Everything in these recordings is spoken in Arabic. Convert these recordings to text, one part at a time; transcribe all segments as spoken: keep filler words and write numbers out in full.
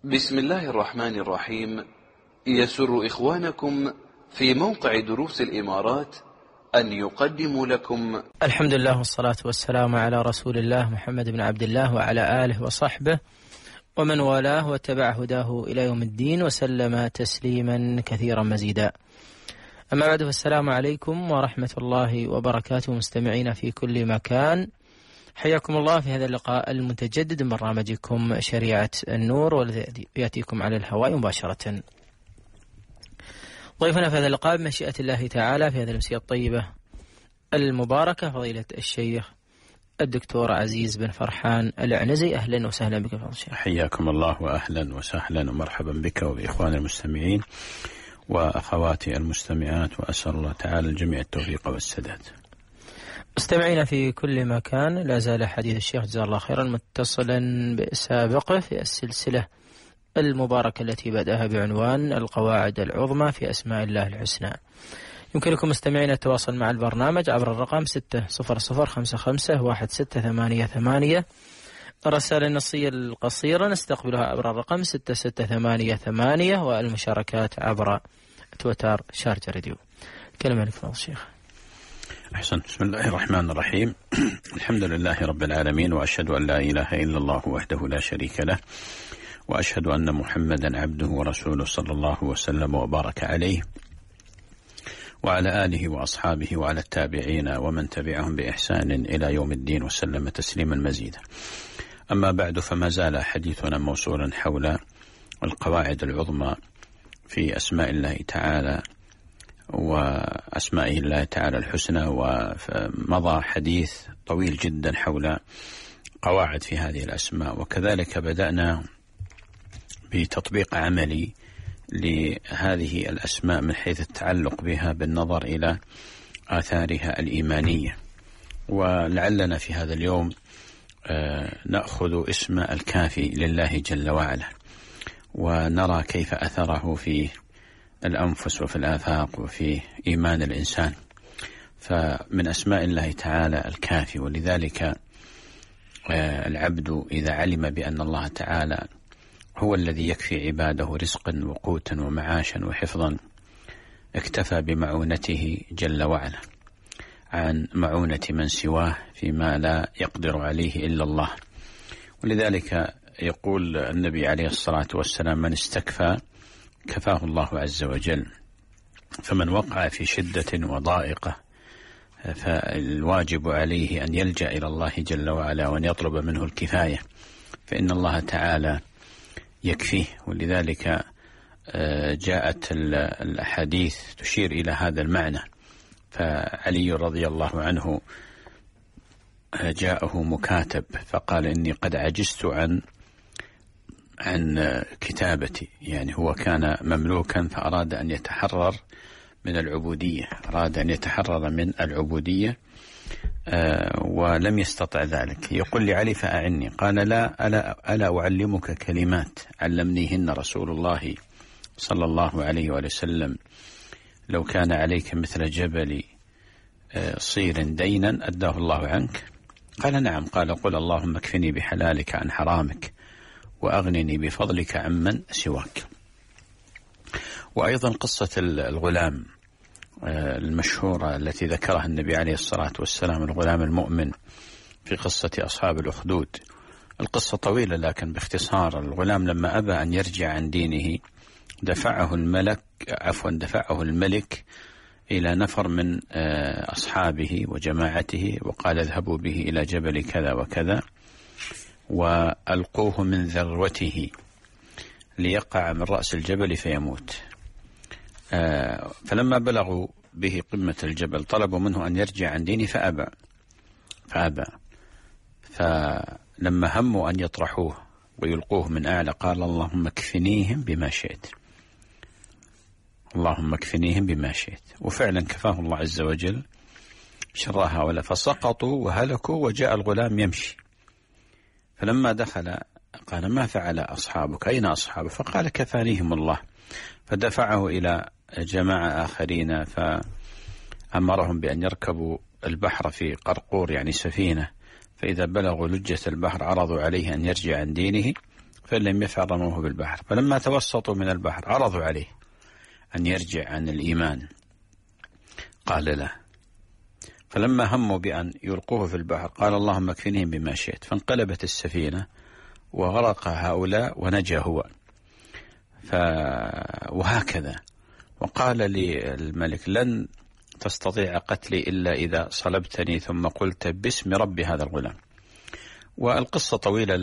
بسم الله الرحمن الرحيم. يسر إخوانكم في موقع دروس الإمارات أن يقدموا لكم الحمد لله والصلاة والسلام على رسول الله محمد بن عبد الله وعلى آله وصحبه ومن والاه واتبع هداه إلى يوم الدين وسلم تسليما كثيرا مزيدا. أما بعد، فالسلام عليكم ورحمة الله وبركاته مستمعين في كل مكان، حياكم الله في هذا اللقاء المتجدد من برنامجكم شريعة النور، والذي يأتيكم على الهواء مباشرة. ضيفنا في هذا اللقاء بمشيئة الله تعالى في هذه الأمسية الطيبة المباركة فضيلة الشيخ الدكتور عزيز بن فرحان العنزي. أهلا وسهلا بك فضيلة الشيخ. حياكم الله وأهلا وسهلا ومرحبا بك وبإخوان المستمعين وأخواتي المستمعات، وأسأل الله تعالى الجميع التوفيق والسداد. مستمعين في كل مكان، لا زال حديث الشيخ جزاه الله خيرا متصلا بسابقه في السلسلة المباركة التي بدأها بعنوان القواعد العظمى في أسماء الله الحسنى. يمكنكم مستمعين التواصل مع البرنامج عبر الرقم ستة صفر صفر خمسة خمسة واحد ستة ثمانية ثمانية. الرسائل النصية القصيرة نستقبلها عبر الرقم ستة ستة ثمانية ثمانية، والمشاركات عبر تويتر شارجة راديو. كلمة لك فضل الشيخ. أحسن. بسم الله الرحمن الرحيم. الحمد لله رب العالمين، وأشهد أن لا إله إلا الله وحده لا شريك له، وأشهد أن محمدا عبده ورسوله صلى الله وسلم وبارك عليه وعلى آله وأصحابه وعلى التابعين ومن تبعهم بإحسان إلى يوم الدين وسلم تسليما مزيدا. أما بعد، فما زال حديثنا موصولا حول القواعد العظمى في أسماء الله تعالى وأسمائه الله تعالى الحسنى، ومضى حديث طويل جدا حول قواعد في هذه الأسماء، وكذلك بدأنا بتطبيق عملي لهذه الأسماء من حيث التعلق بها بالنظر إلى آثارها الإيمانية. ولعلنا في هذا اليوم نأخذ اسم الكافي لله جل وعلا، ونرى كيف أثره في الأنفس وفي الآفاق وفي إيمان الإنسان. فمن أسماء الله تعالى الكافي، ولذلك العبد إذا علم بأن الله تعالى هو الذي يكفي عباده رزقا وقوتا ومعاشا وحفظا، اكتفى بمعونته جل وعلا عن معونة من سواه فيما لا يقدر عليه إلا الله. ولذلك يقول النبي عليه الصلاة والسلام: من استكفى كفاه الله عز وجل. فمن وقع في شدة وضائقة فالواجب عليه أن يلجأ إلى الله جل وعلا وأن يطلب منه الكفاية، فإن الله تعالى يكفيه. ولذلك جاءت الأحاديث تشير إلى هذا المعنى. فعلي رضي الله عنه جاءه مكاتب فقال: إني قد عجزت عن عن كتابتي. يعني هو كان مملوكا فأراد أن يتحرر من العبودية، أراد أن يتحرر من العبودية آه ولم يستطع ذلك. يقول لعلي: فأعني. قال: لا، ألا, ألا أعلمك كلمات علمنيهن رسول الله صلى الله عليه وسلم، لو كان عليك مثل جبل آه صير دينا أداه الله عنك؟ قال: نعم. قال: قل اللهم اكفني بحلالك عن حرامك وأغنني بفضلك عمن سواك. وأيضا قصة الغلام المشهورة التي ذكرها النبي عليه الصلاة والسلام، الغلام المؤمن في قصة أصحاب الأخدود. القصة طويلة لكن باختصار: الغلام لما أبى أن يرجع عن دينه دفعه الملك عفوا دفعه الملك إلى نفر من أصحابه وجماعته وقال: اذهبوا به إلى جبل كذا وكذا وألقوه من ذروته ليقع من رأس الجبل فيموت. آه فلما بلغوا به قمة الجبل طلبوا منه أن يرجع عن دينه فأبى فأبى فلما هموا أن يطرحوه ويلقوه من أعلى قال: اللهم اكفنيهم بما شئت، اللهم اكفنيهم بما شئت. وفعلا كفاه الله عز وجل شر هؤلاء، فسقطوا وهلكوا وجاء الغلام يمشي. فلما دخل قال: ما فعل أصحابك؟ أين أصحابك؟ فقال: كفانيهم الله. فدفعه إلى جماعة آخرين فأمرهم بأن يركبوا البحر في قرقور يعني سفينة، فإذا بلغوا لجة البحر عرضوا عليه أن يرجع عن دينه فإن لم يفعل رموه بالبحر. فلما توسطوا من البحر عرضوا عليه أن يرجع عن الإيمان، قال لا. فلما هموا بأن يلقوه في البحر قال اللهم اكفنيهم بما شئت، فانقلبت السفينة وغرق هؤلاء ونجا هو. ف... وهكذا. وقال للملك لن تستطيع قتلي إلا إذا صلبتني ثم قلت باسم رب هذا الغلام. والقصة طويلة،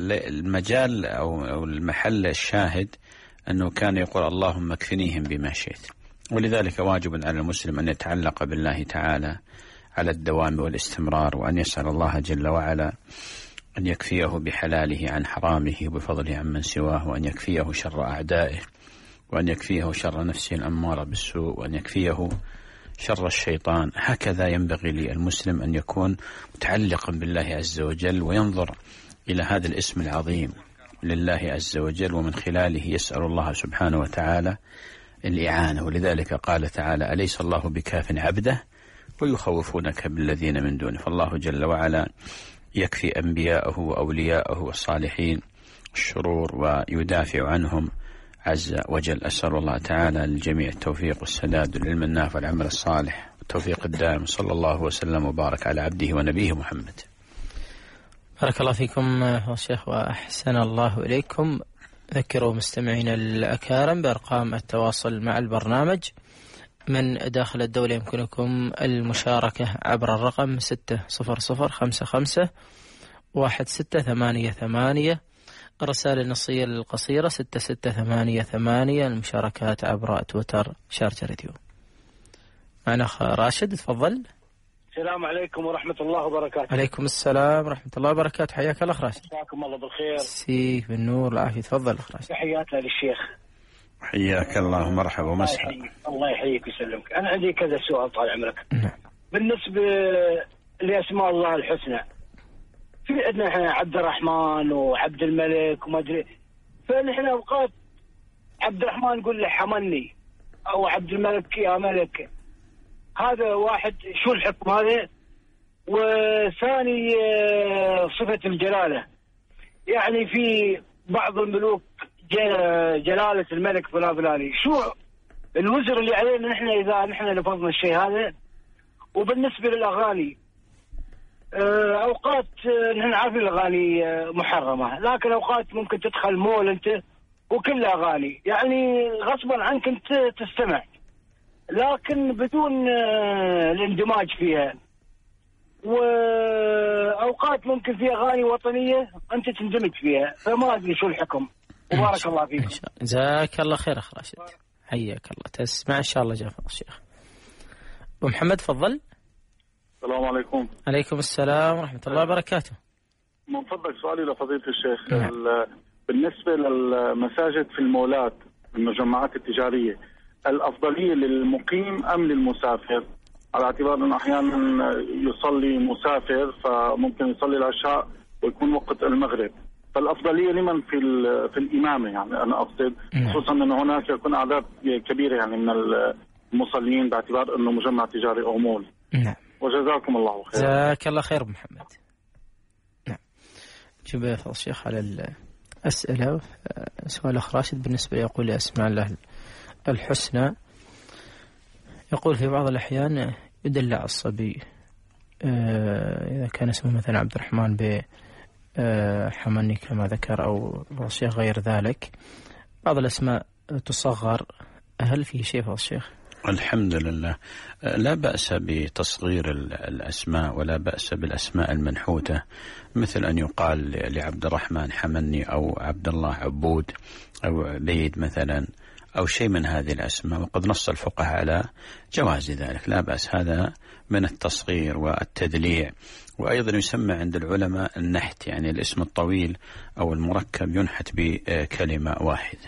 المجال أو المحل الشاهد أنه كان يقول اللهم اكفنيهم بما شئت. ولذلك واجب على المسلم أن يتعلق بالله تعالى على الدوام والاستمرار، وأن يسأل الله جل وعلا أن يكفيه بحلاله عن حرامه وبفضله عن من سواه، وأن يكفيه شر أعدائه، وأن يكفيه شر نفسه الأمارة بالسوء، وأن يكفيه شر الشيطان. هكذا ينبغي للمسلم أن يكون متعلقا بالله عز وجل، وينظر إلى هذا الاسم العظيم لله عز وجل، ومن خلاله يسأل الله سبحانه وتعالى الإعانة. ولذلك قال تعالى أليس الله بكاف عبده ويخوفونك بالذين من دونه. فالله جل وعلا يكفي أنبياءه وأولياءه والصالحين الشرور ويدافع عنهم عز وجل. أسأل الله تعالى للجميع التوفيق والسداد والعلم النافع والعمل الصالح والتوفيق الدائم. صلى الله وسلم وبارك على عبده ونبيه محمد. بارك الله فيكم يا شيخ وأحسن الله إليكم. ذكروا مستمعينا الأكارم بأرقام التواصل مع البرنامج. من داخل الدولة يمكنكم المشاركة عبر الرقم ستة صفر صفر خمسة خمسة واحد ستة ثمانية ثمانية، الرسالة النصية القصيرة ستة ستة ثمانية ثمانية، المشاركات عبر تويتر شارجة راديو. معنا أخ راشد، تفضل. السلام عليكم ورحمة الله وبركاته. عليكم السلام ورحمة الله وبركاته. حياك الله أخ راشد. مساكم الله بالخير. سيك بالنور والعافية. تفضل أخ راشد. تحياتنا للشيخ. حياك الله، مرحبا ومسهلا. الله يحييك ويسلمك. أنا عندي كذا سؤال طال عمرك. نعم. بالنسبة لأسماء الله الحسنى، في عندنا احنا عبد الرحمن وعبد الملك وما أدري، فنحن أوقات عبد الرحمن نقول له حمني، أو عبد الملك يا ملك. هذا واحد، شو الحكم هذا؟ وثاني صفة الجلالة، يعني في بعض الملوك جلالة الملك فلان فلاني، شو الوزر اللي علينا نحن إذا نحن لفظنا الشيء هذا؟ وبالنسبة للأغاني، أوقات نحن عارفين الأغاني محرمة، لكن أوقات ممكن تدخل مول أنت وكل أغاني، يعني غصبا عنك أنت تستمع، لكن بدون الاندماج فيها. وأوقات ممكن في أغاني وطنية أنت تندمج فيها، فما أدري شو الحكم. وبارك الله فيكم. جزاك الله خير أخ راشد، حياك الله. تسمع إن شاء الله جافا الشيخ. ومحمد تفضل. السلام عليكم. عليكم السلام ورحمة الله وبركاته. من فضلك سؤالي لفضيلة الشيخ، نعم. بالنسبة للمساجد في المولات المجمعات التجارية، الأفضلية للمقيم أم للمسافر؟ على اعتبار أنه أحيانا يصلي مسافر فممكن يصلي العشاء ويكون وقت المغرب، فالأفضلية لمن في في الإمامة؟ يعني أنا أقصد خصوصا أنه هناك يكون أعداد كبيرة يعني من المصلين باعتبار أنه مجمع تجاري أو مول. نعم. وجزاكم الله خير. جزاك الله خير محمد. نعم. جب فضل الشيخ على الأسئلة. سؤال أخ راشد بالنسبة يقول لأسماء الله الحسنى، يقول في بعض الأحيان يدلع الصبي إذا كان اسمه مثلا عبد الرحمن ب حمني كما ذكر أو شيء غير ذلك، بعض الأسماء تصغر، هل فيه شيء فضل الشيخ؟ الحمد لله، لا بأس بتصغير الأسماء ولا بأس بالأسماء المنحوتة، مثل أن يقال لعبد الرحمن حمني أو عبد الله عبود أو عبيد مثلا أو شيء من هذه الأسماء، وقد نص الفقهاء على جواز ذلك، لا بأس، هذا من التصغير والتدليع. وأيضا يسمى عند العلماء النحت، يعني الاسم الطويل أو المركب ينحت بكلمة واحدة.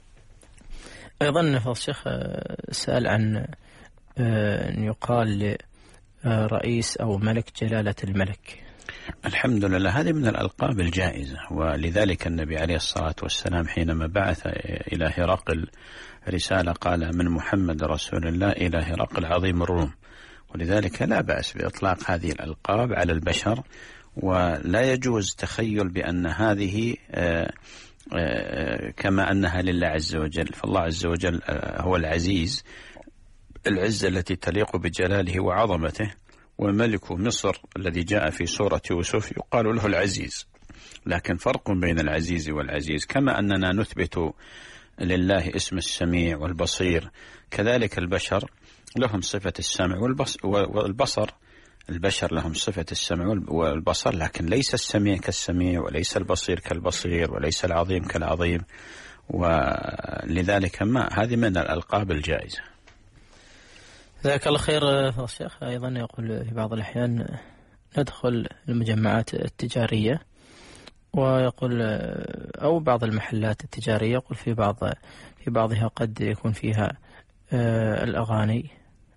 أيضا فضل الشيخ سأل عن أن يقال رئيس أو ملك جلالة الملك. الحمد لله، هذه من الألقاب الجائزة، ولذلك النبي عليه الصلاة والسلام حينما بعث إلى هرقل رسالة قال من محمد رسول الله إلى هرقل عظيم الروم، ولذلك لا بأس بإطلاق هذه الألقاب على البشر، ولا يجوز تخيل بأن هذه كما أنها لله عز وجل، فالله عز وجل هو العزيز، العزة التي تليق بجلاله وعظمته، وملك مصر الذي جاء في سورة يوسف يقال له العزيز. لكن فرق بين العزيز والعزيز، كما أننا نثبت لله اسم السميع والبصير، كذلك البشر لهم صفة السمع والبصر. البشر لهم صفة السمع والبصر، لكن ليس السميع كالسميع، وليس البصير كالبصير، وليس العظيم كالعظيم، ولذلك ما هذه من الألقاب الجائزة. جزاك الله خير الشيخ. أيضا يقول في بعض الأحيان ندخل المجمعات التجارية، ويقول أو بعض المحلات التجارية، يقول في بعض في بعضها قد يكون فيها الأغاني،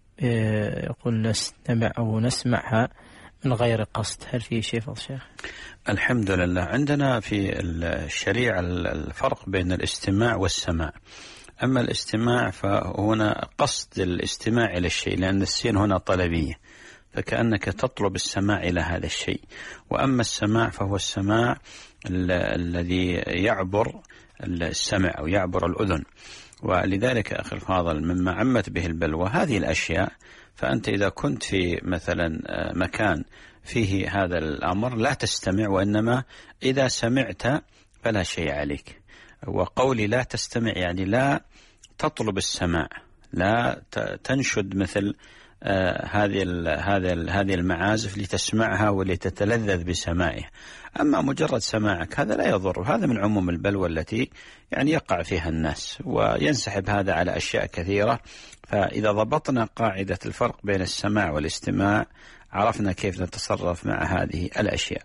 يقول نستمع أو نسمعها من غير قصد، هل في شيء فضل الشيخ؟ الحمد لله عندنا في الشريعة الفرق بين الاستماع والسماع. أما الاستماع فهنا قصد الاستماع إلى الشيء، لأن السين هنا طلبية، فكأنك تطلب السماع إلى هذا الشيء. وأما السماع فهو السماع الذي يعبر السمع أو يعبر الأذن. ولذلك أخي الفاضل مما عمت به البلوى هذه الأشياء، فأنت إذا كنت في مثلا مكان فيه هذا الأمر لا تستمع، وإنما إذا سمعت فلا شيء عليك. وقولي لا تستمع يعني لا تطلب السماع، لا تنشد مثل آه هذه هذه هذه المعازف لتسمعها ولتتلذذ بسماعها. أما مجرد سماعك هذا لا يضر، هذا من عموم البلوى التي يعني يقع فيها الناس، وينسحب هذا على أشياء كثيرة. فإذا ضبطنا قاعدة الفرق بين السماع والاستماع عرفنا كيف نتصرف مع هذه الأشياء.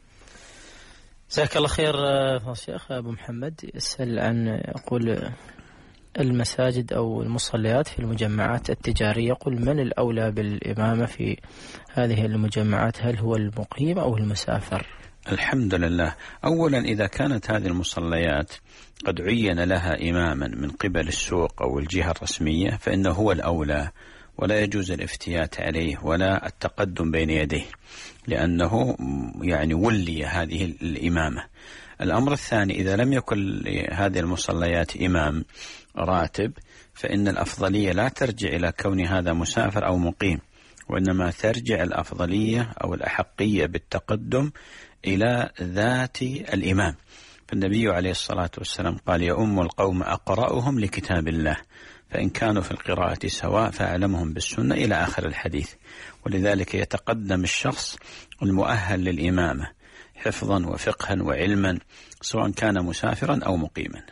جزاك الله خير الشيخ. أبو محمد يسأل عن يقول المساجد أو المصليات في المجمعات التجارية، يقول من الأولى بالإمامة في هذه المجمعات، هل هو المقيم أو المسافر؟ الحمد لله. أولا إذا كانت هذه المصليات قد عين لها إماما من قبل السوق أو الجهة الرسمية فإنه هو الأولى، ولا يجوز الافتيات عليه ولا التقدم بين يديه، لأنه يعني ولي هذه الإمامة. الأمر الثاني إذا لم يكن لهذه المصليات إمام راتب فإن الأفضلية لا ترجع إلى كون هذا مسافر أو مقيم، وإنما ترجع الأفضلية أو الأحقية بالتقدم إلى ذات الإمام. فالنبي عليه الصلاة والسلام قال يؤم القوم أقرأهم لكتاب الله، فإن كانوا في القراءة سواء فأعلمهم بالسنة إلى آخر الحديث. ولذلك يتقدم الشخص المؤهل للإمامة حفظا وفقها وعلما سواء كان مسافرا أو مقيما.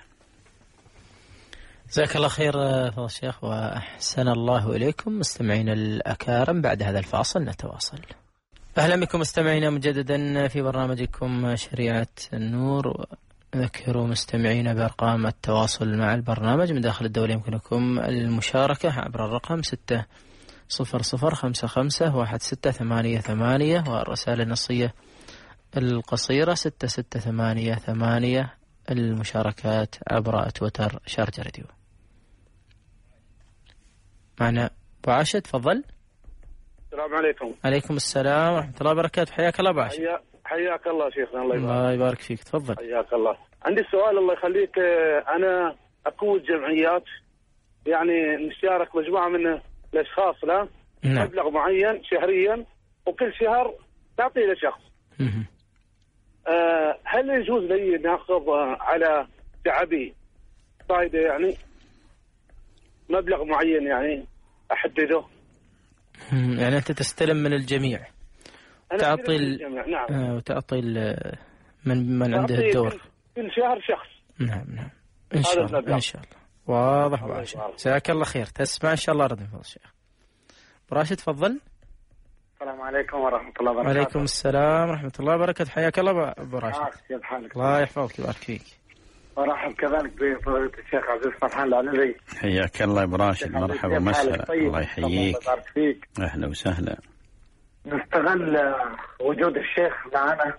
جزاك الله خير فضل الشيخ وأحسن الله إليكم. مستمعين الأكارم بعد هذا الفاصل نتواصل. أهلا بكم مستمعينا مجددا في برنامجكم شريعة النور. أذكروا مستمعين بأرقام التواصل مع البرنامج من داخل الدولة، يمكنكم المشاركة عبر الرقم ستة صفر صفر خمسة خمسة واحد ستة ثمانية ثمانية، والرسالة النصية القصيرة ستة ستة ثمانية ثمانية، المشاركات عبر تويتر شارجة راديو. معنا أبو عاشر، تفضل. السلام عليكم. عليكم السلام ورحمة الله وبركاته. حياك الله أبو عاشر. حياك الله شيخنا. الله يبارك. الله يبارك فيك، تفضل. حياك الله. عندي سؤال الله يخليك. أنا أقود جمعيات، يعني نشارك مجموعة من الأشخاص لا نعم. مبلغ معين شهريا، وكل شهر تعطيه لشخص. أه هل يجوز لي ناخذ على شعبي فائدة، يعني مبلغ معين يعني أحدده؟ يعني أنت تستلم من الجميع، تعطي ال... نعم. آه وتعطي ال... من من عنده الدور كل شهر شخص. نعم نعم إن شاء الله إن شاء الله. واضح وعاشر. جزاك الله خير. تسمع إن شاء الله رد فضل الشيخ. براشد تفضل. السلام عليكم ورحمة الله وبركاته. وعليكم السلام ورحمة الله وبركاته. حياك الله أبو راشد. كيف حالك؟ الله يحفظك ويبارك فيك. ورحب كذلك بفضيلة الشيخ عزيز فرحان العنبي. حياك الله أبو راشد، مرحبا ومسهلا. طيب. الله يحييك. الله فيك. أهلا وسهلا. نستغل وجود الشيخ معنا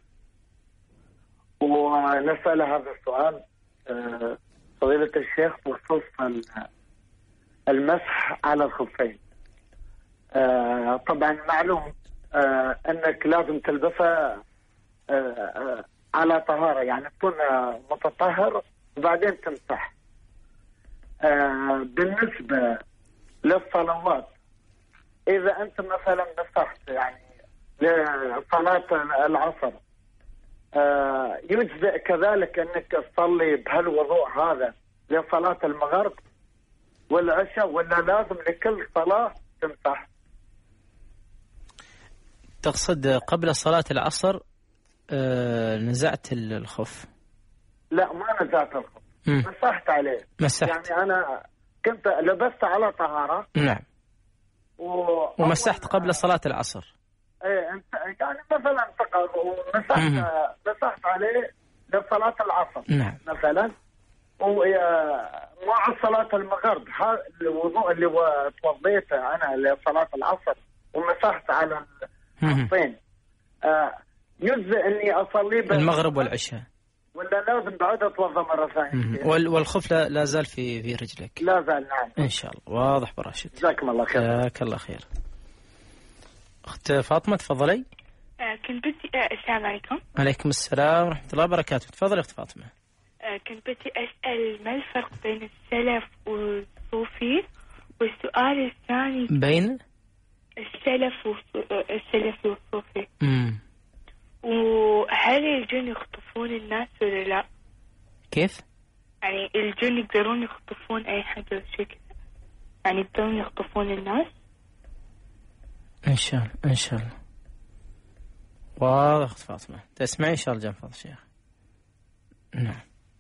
ونسأل هذا السؤال فضيلة الشيخ بخصوص المسح على الخفين. طبعا معلوم أنك لازم تلبسها على طهارة، يعني تكون متطهر وبعدين تمسح. آه بالنسبة للصلوات، إذا أنت مثلا مسحت يعني لصلاة العصر، آه يجزئ كذلك أنك تصلي بهالوضوء هذا لصلاة المغرب والعشاء، ولا لازم لكل صلاة تمسح؟ تقصد قبل صلاة العصر آه نزعت الخف؟ لا ما نزعت الخف، مسحت عليه. مسحت. يعني أنا كنت لبست على طهارة. نعم. و... ومسحت قبل صلاة العصر. ايه انت يعني مثلا ومسحت مسحت عليه لصلاة العصر. نعم. مثلا ومع صلاة المغرب، هذا الوضوء اللي توضيته انا لصلاة العصر ومسحت على الخفين، آه يجزئ اني اصلي المغرب والعشاء، ولا لازم بعد اتوضا مرة ثانية؟ والخف لا, لا زال في في رجلك؟ لا زال. نعم ان شاء الله. واضح براشد. جزاكم الله خير. جزاك الله خير. اخت فاطمة تفضلي. آه كنت بدي آه السلام عليكم. عليكم السلام ورحمة الله وبركاته. تفضلي اخت فاطمة. آه كنت بدي اسال ما الفرق بين السلف والصوفي، والسؤال الثاني بين السلف والسلف والصوفي. امم وهل الجن يخطفون الناس ولا لا؟ كيف؟ يعني الجن يقدرون يخطفون اي حد ولا شيء كذا؟ يعني يقدرون يخطفون الناس؟ ان شاء الله ان شاء الله. واضح اخت فاطمة. تسمعي ان شاء الله جنب الشيخ. نعم.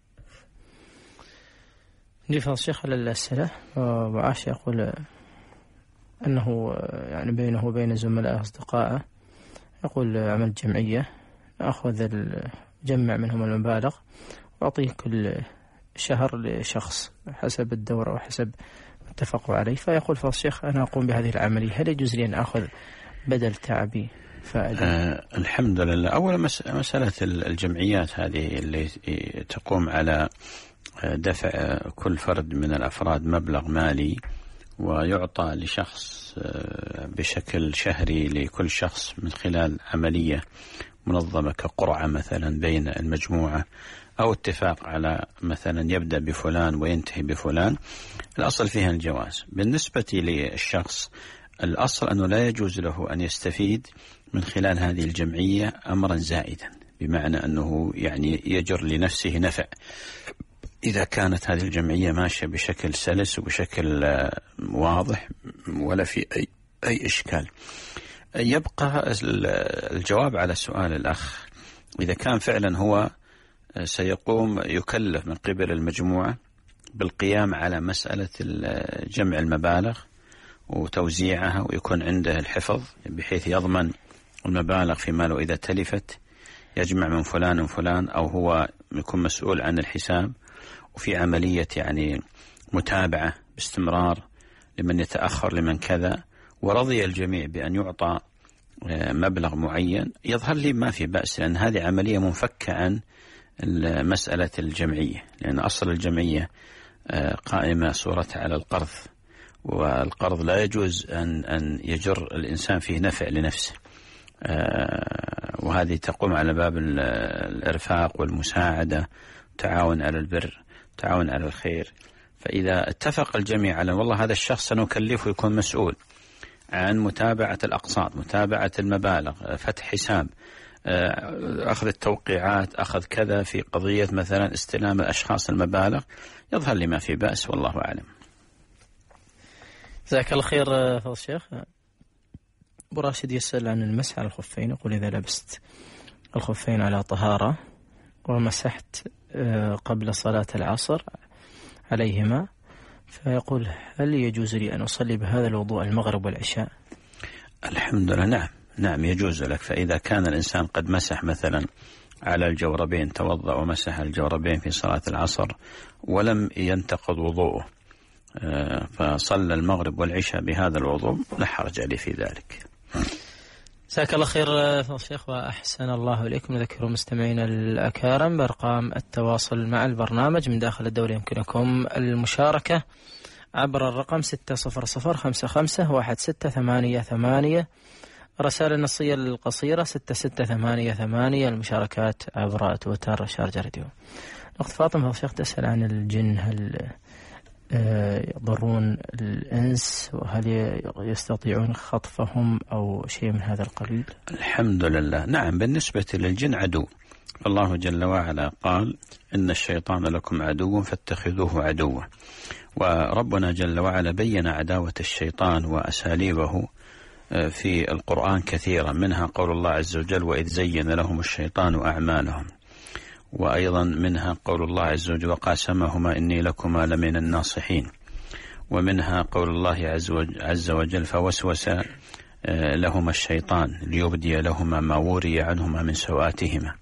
نجي فضل الشيخ على الأسئلة. وعاش يقول أنه يعني بينه وبين زملائه أصدقائه يقول عمل جمعية، أخذ جمع منهم المبالغ وأعطيه كل شهر لشخص حسب الدورة وحسب اتفقوا عليه. فيقول فضل الشيخ أنا أقوم بهذه العملية، هل يجوز لي أن أخذ بدل تعبي فائدة؟ آه الحمد لله. أولا مسألة الجمعيات هذه اللي تقوم على دفع كل فرد من الأفراد مبلغ مالي ويعطى لشخص بشكل شهري لكل شخص من خلال عملية منظمة كقرعة مثلا بين المجموعة، أو اتفاق على مثلا يبدأ بفلان وينتهي بفلان، الأصل فيها الجواز. بالنسبة للشخص الأصل أنه لا يجوز له أن يستفيد من خلال هذه الجمعية أمرا زائدا، بمعنى أنه يعني يجر لنفسه نفع إذا كانت هذه الجمعية ماشية بشكل سلس وبشكل واضح ولا في أي, أي إشكال. يبقى الجواب على سؤال الأخ، إذا كان فعلا هو سيقوم يكلف من قبل المجموعة بالقيام على مسألة جمع المبالغ وتوزيعها ويكون عنده الحفظ بحيث يضمن المبالغ في ماله إذا تلفت، يجمع من فلان وفلان، أو هو يكون مسؤول عن الحساب وفي عملية يعني متابعة باستمرار لمن يتأخر لمن كذا، ورضي الجميع بأن يعطى مبلغ معين، يظهر لي ما في بأس، لأن هذه عملية منفكة عن مسألة الجمعية، لأن أصل الجمعية قائمة صورتها على القرض، والقرض لا يجوز أن أن يجر الإنسان فيه نفع لنفسه، وهذه تقوم على باب الإرفاق والمساعدة، تعاون على البر، تعاون على الخير. فإذا اتفق الجميع على والله هذا الشخص سنكلفه يكون مسؤول عن متابعة الأقساط، متابعة المبالغ، فتح حساب، أخذ التوقيعات، أخذ كذا في قضية مثلا استلام الأشخاص المبالغ، يظهر لي ما في بأس، والله أعلم. جزاك الله خير فضل الشيخ. أبو راشد يسأل عن المسح على الخفين، يقول إذا لبست الخفين على طهارة ومسحت قبل صلاة العصر عليهما، فيقول هل يجوز لي أن أصلي بهذا الوضوء المغرب والعشاء؟ الحمد لله نعم نعم يجوز لك. فإذا كان الإنسان قد مسح مثلا على الجوربين، توضأ ومسح الجوربين في صلاة العصر ولم ينتقض وضوءه، فصلى المغرب والعشاء بهذا الوضوء، لا حرج عليه في ذلك. جزاك الله خير فضل الشيخ وأحسن الله إليكم. نذكر مستمعينا الأكارم بأرقام التواصل مع البرنامج من داخل الدولة، يمكنكم المشاركة عبر الرقم ستة صفر صفر خمسة خمسة واحد ستة ثمانية ثمانية الرسائل النصية القصيرة ستة ستة ثمانية ثمانية، المشاركات عبر تويتر شارجة راديو. الأخت فاطمة شيخ تسأل عن الجن، هل يضرون الإنس وهل يستطيعون خطفهم أو شيء من هذا القبيل؟ الحمد لله، نعم. بالنسبة للجن عدو، الله جل وعلا قال إن الشيطان لكم عدو فاتخذوه عدوا، وربنا جل وعلا بين عداوة الشيطان وأساليبه في القرآن كثيرا، منها قول الله عز وجل وإذ زين لهم الشيطان أعمالهم، وأيضا منها قول الله عز وجل وقاسمهما إني لكما لمن الناصحين، ومنها قول الله عز وجل فوسوس لهما الشيطان ليبدي لهما ما وري عنهما من سوآتهما،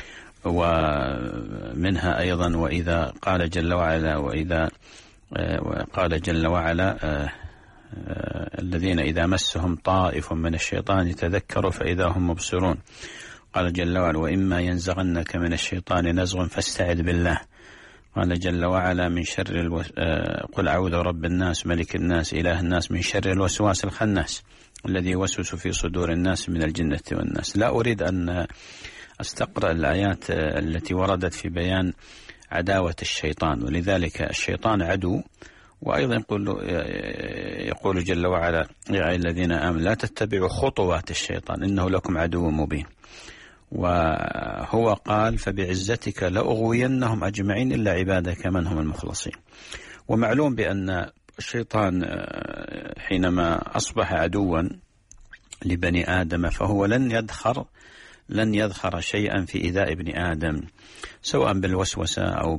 ومنها أيضا وإذا قال جل وعلا وإذا قال جل وعلا الذين إذا مسهم طائف من الشيطان تذكروا فإذا هم مبصرون، قال جل وعلا وإما ينزغنك من الشيطان نزغ فاستعذ بالله، قال جل وعلا من شر الو... قل أعوذ برب الناس ملك الناس إله الناس من شر الوسواس الخناس الذي يوسوس في صدور الناس من الجنة والناس. لا أريد أن أستقرأ الآيات التي وردت في بيان عداوة الشيطان، ولذلك الشيطان عدو. وأيضا يقول, يقول جل وعلا يا أيها الذين آمنوا لا تتبعوا خطوات الشيطان إنه لكم عدو مبين، وهو قال فبعزتك لأغوينهم أجمعين إلا عبادك من هم المخلصين. ومعلوم بأن الشيطان حينما أصبح عدوا لبني آدم فهو لن يدخر لن يدخر شيئا في إيذاء ابن آدم، سواء بالوسوسة أو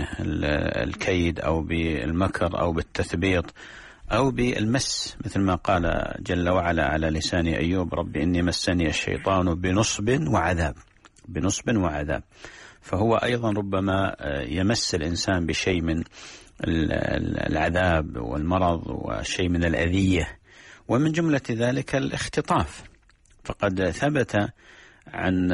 بالكيد أو بالمكر أو بالتثبيط أو بالمس، مثل ما قال جل وعلا على لسان أيوب رب إني مسني الشيطان بنصب وعذاب بنصب وعذاب. فهو أيضا ربما يمس الإنسان بشيء من العذاب والمرض وشيء من الأذية، ومن جملة ذلك الاختطاف. فقد ثبت عن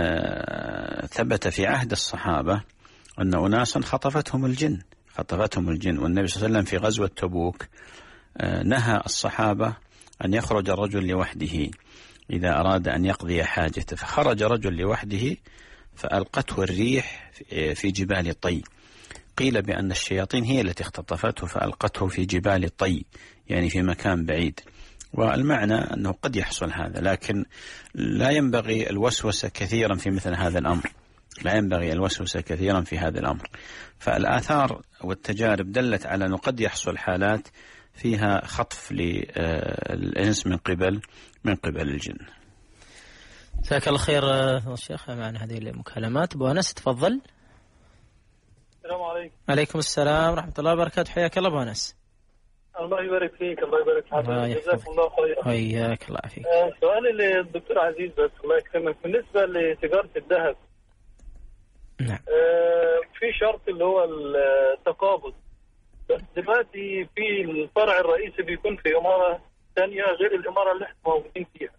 ثبت في عهد الصحابة أن أناسا خطفتهم الجن خطفتهم الجن والنبي صلى الله عليه وسلم في غزوة تبوك نهى الصحابة أن يخرج الرجل لوحده إذا أراد أن يقضي حاجته، فخرج رجل لوحده فألقته الريح في جبال طي. قيل بأن الشياطين هي التي اختطفته فألقته في جبال طي، يعني في مكان بعيد. والمعنى أنه قد يحصل هذا، لكن لا ينبغي الوسوسة كثيرا في مثل هذا الأمر لا ينبغي الوسوسة كثيرا في هذا الأمر. فالآثار والتجارب دلت على أنه قد يحصل حالات فيها خطف للإنس من قبل من قبل الجن. جزاك الله خير الشيخ معنا هذه المكالمات. أبو أنس تفضل. السلام عليكم. عليكم السلام ورحمة الله وبركاته. حياك الله أبو أنس. الله يبارك فيك. الله يبارك فيك. جزاكم الله خيرا. وياك الله يعافيك. آه سؤالي للدكتور عزيز بس الله يكرمك بالنسبة لتجارة الذهب. نعم. آه في شرط اللي هو التقابض، بس دلوقتي في الفرع الرئيسي بيكون في إمارة ثانية غير الإمارة اللي احنا موجودين فيها.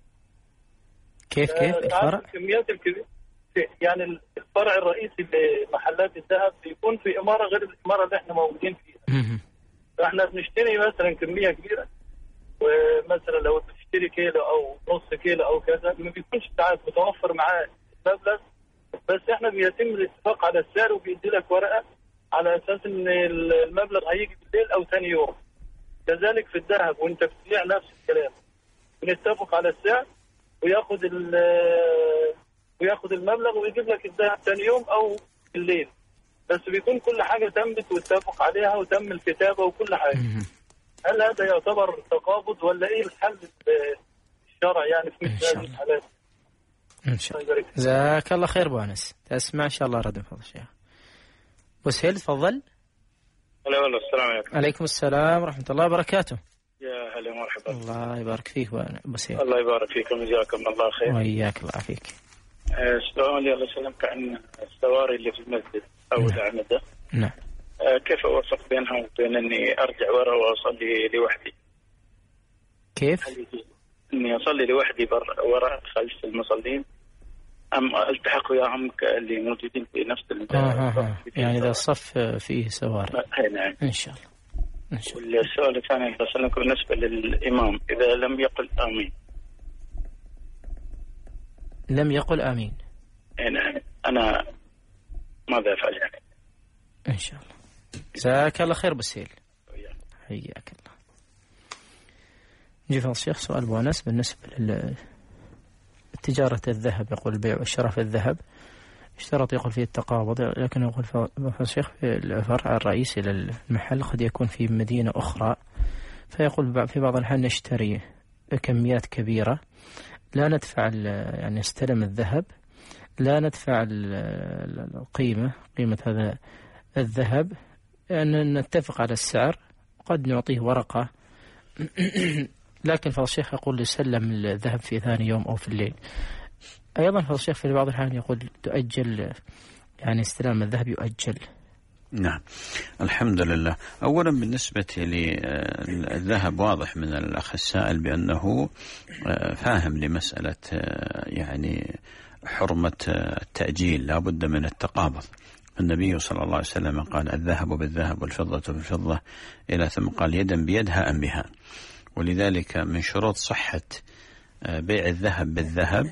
كيف كيف آه الفرع؟ الكميات الكبيرة يعني الفرع الرئيسي لمحلات الذهب بيكون في إمارة غير الإمارة اللي احنا موجودين فيها. فاحنا بنشتري مثلا كمية كبيرة، ومثلا لو بتشتري كيلو أو نص كيلو أو كذا ما بيكونش ساعات متوفر معاه مبلغ، بس احنا بيتم الاتفاق على السعر وبيدي لك ورقة على أساس إن المبلغ هيجي بالليل أو ثاني يوم. كذلك في الذهب وأنت بتبيع نفس الكلام، بنتفق على السعر وياخد وياخد المبلغ ويجيب لك الذهب ثاني يوم أو بالليل، بس بيكون كل حاجة تمت واتفق عليها وتم الكتابة وكل حاجة. هل هذا يعتبر تقابض ولا إيه الحل الشرع يعني في مثل هذه الحالات؟ إن شاء الله. جزاك الله خير أبو أنس. تسمع إن شاء الله رد فضل الشيخ. أبو سهيل تفضل. هلا والله. السلام عليكم. عليكم السلام ورحمة الله وبركاته. يا هلا مرحبا. الله يبارك فيك أبو سهيل. الله يبارك فيكم وجزاكم الله خير. وإياك الله يعافيك. سؤالي الله يسلمك عن السواري اللي في المسجد أو الأعمدة. نعم. كيف أوفق بينها وبين إني أرجع وراء وأصلي لوحدي؟ كيف؟ إني أصلي لوحدي وراء خلف المصلين أم ألتحق وياهم اللي موجودين في نفس المكان؟ آه آه. يعني إذا الصف فيه سواري. نعم. إن شاء الله. إن شاء الله. والسؤال الثاني الله يسلمك بالنسبة للإمام إذا لم يقل آمين لم يقل آمين. يعني أنا ماذا أفعل يعني؟ إن شاء الله. جزاك الله خير بسهيل. حياك الله. نجي فضل الشيخ سؤال أبو أنس بالنسبة لتجارة الذهب، يقول البيع والشراء في الذهب اشترط يقول فيه التقابض، لكن يقول فضل الشيخ في الفرع الرئيسي للمحل قد يكون في مدينة أخرى، فيقول في بعض الأحيان نشتري بكميات كبيرة لا ندفع يعني نستلم الذهب لا ندفع القيمة قيمة هذا الذهب، أن نتفق على السعر، قد نعطيه ورقة لكن فضل الشيخ يقول يسلم الذهب في ثاني يوم أو في الليل. أيضا فضل الشيخ في بعض الأحيان يقول تؤجل يعني استلام الذهب يؤجل. نعم الحمد لله. أولا بالنسبة للذهب واضح من الأخ السائل بأنه فاهم لمسألة يعني حرمة التأجيل، لا بد من التقابض. النبي صلى الله عليه وسلم قال الذهب بالذهب والفضة بالفضة إلى ثم قال يدا بيدها أم بها، ولذلك من شروط صحة بيع الذهب بالذهب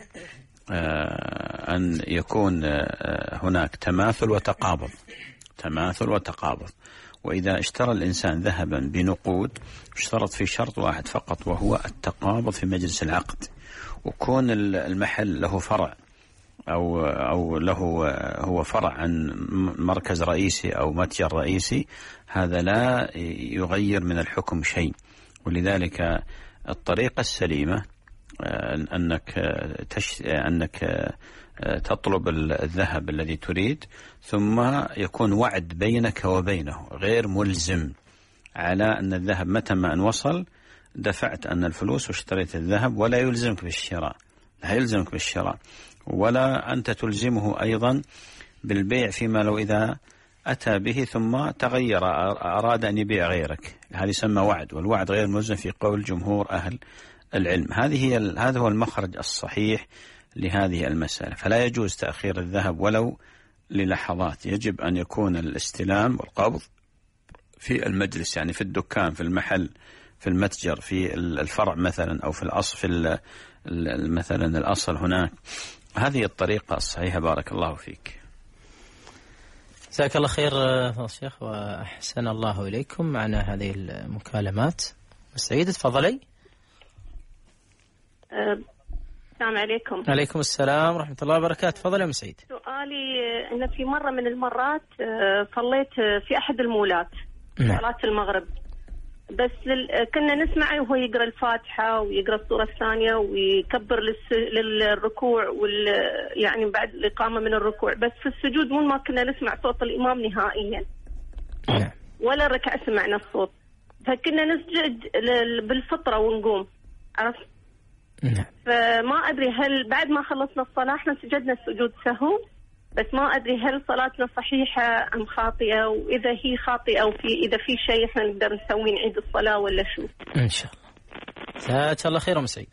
أن يكون هناك تماثل وتقابض، تماثل وتقابض. وإذا اشترى الإنسان ذهبا بنقود اشترط في شرط واحد فقط وهو التقابض في مجلس العقد، وكون المحل له فرع أو أو له هو فرع عن مركز رئيسي أو متجر رئيسي، هذا لا يغير من الحكم شيء. ولذلك الطريقة السليمة أنك تش... أنك تطلب الذهب الذي تريد، ثم يكون وعد بينك وبينه غير ملزم على أن الذهب متى ما أن وصل دفعت أن الفلوس واشتريت الذهب، ولا يلزمك بالشراء، لا يلزمك بالشراء، ولا أنت تلزمه أيضا بالبيع فيما لو إذا أتى به ثم تغير أراد أن يبيع غيرك، هذا يسمى وعد، والوعد غير ملزم في قول جمهور أهل العلم. هذه هي هذا هو المخرج الصحيح لهذه المسألة. فلا يجوز تأخير الذهب ولو للحظات، يجب أن يكون الاستلام والقبض في المجلس، يعني في الدكان، في المحل، في المتجر، في الفرع مثلا، أو في الأصل في مثلا الأصل هناك. هذه الطريقة الصحيحة. بارك الله فيك. جزاك الله خير فضل الشيخ وأحسن الله إليكم. معنا هذه المكالمات. سعيد تفضلي. السلام عليكم. عليكم السلام ورحمة الله وبركاته. تفضل يا ام سعيد. سؤالي أن في مرة من المرات صليت في أحد المولات صلاة المغرب، بس كنا نسمع وهو يقرأ الفاتحة ويقرأ السورة الثانية ويكبر للركوع وال يعني بعد الإقامة من الركوع، بس في السجود مو ما كنا نسمع صوت الإمام نهائيا ولا الركعة سمعنا الصوت، فكنا نسجد بالفطرة ونقوم، عرفت؟ فما أدري هل بعد ما خلصنا الصلاة احنا سجدنا السجود سهو، بس ما أدري هل صلاتنا صحيحة أم خاطئة، وإذا هي خاطئة أو في إذا في شيء احنا نقدر نسوي نعيد الصلاة ولا شو؟ إن شاء الله. جزاك الله خير أم سعيد.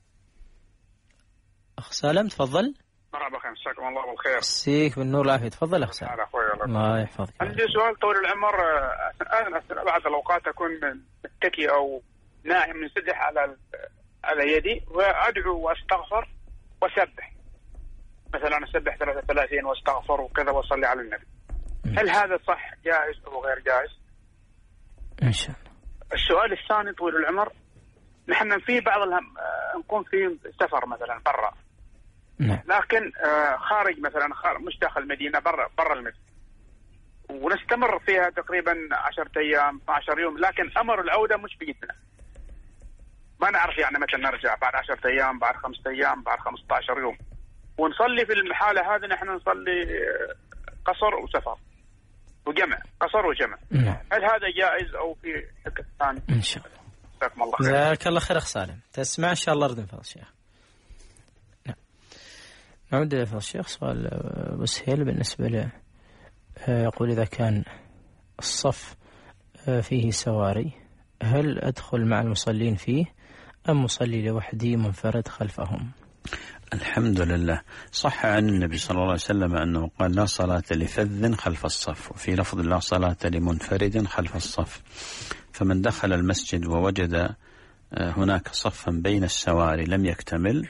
أخ سالم تفضل. مرحبا أخي، مساكم الله بالخير. مسيك بالنور والعافية. تفضل أخ سالم. الله يحفظك. عندي سؤال طويل العمر. أنا بعض الأوقات أكون متكي أو نائم منسدح على على يدي وأدعو وأستغفر وأسبح، مثلا أسبح ثلاثة وثلاثين وأستغفر وكذا وأصلي على النبي. هل هذا صح جائز أو غير جائز؟ إن شاء الله. السؤال الثاني طويل العمر، نحن في بعض الهم نكون في سفر مثلا برا، نعم، لكن خارج مثلا خارج مش داخل المدينة، برا برا المدينة، ونستمر فيها تقريبا عشرة أيام عشر يوم، لكن أمر العودة مش بيدنا، ما نعرف يعني متى نرجع، بعد عشرة أيام، بعد خمسة أيام، بعد خمسة عشر يوم، ونصلي في المحالة هذه نحن نصلي قصر وسفر وجمع، قصر وجمع. نعم. هل هذا جائز أو في حكم ثاني؟ إن شاء الله. جزاكم الله خير. جزاك الله خير أخ سالم. تسمع إن شاء الله ردن فضل الشيخ. نعم. نعود إلى فضل الشيخ. سؤال أبو سهيل بالنسبة له، يقول إذا كان الصف فيه سواري هل أدخل مع المصلين فيه أم مصلي لوحدي منفرد خلفهم؟ الحمد لله. صح عن النبي صلى الله عليه وسلم أنه قال لا صلاة لفذ خلف الصف، وفي لفظ لا صلاة لمنفرد خلف الصف. فمن دخل المسجد ووجد هناك صفا بين السواري لم يكتمل